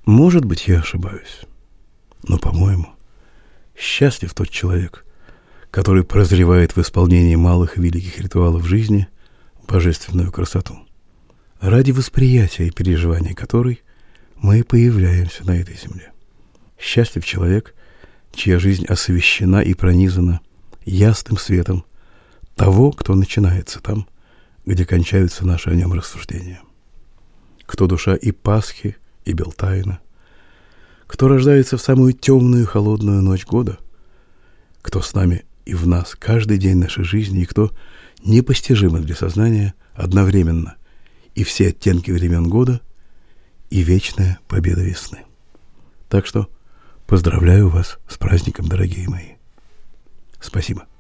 Может быть, я ошибаюсь, но, по-моему, счастлив тот человек, который прозревает в исполнении малых и великих ритуалов жизни божественную красоту, ради восприятия и переживания которой мы и появляемся на этой земле. Счастлив человек, чья жизнь освещена и пронизана ясным светом того, кто начинается там, где кончаются наши о нем рассуждения. Кто душа и Пасхи, и Белтаина, кто рождается в самую темную и холодную ночь года, кто с нами и в нас каждый день нашей жизни, и кто непостижимы для сознания одновременно и все оттенки времен года, и вечная победа весны. Так что поздравляю вас с праздником, дорогие мои. Спасибо.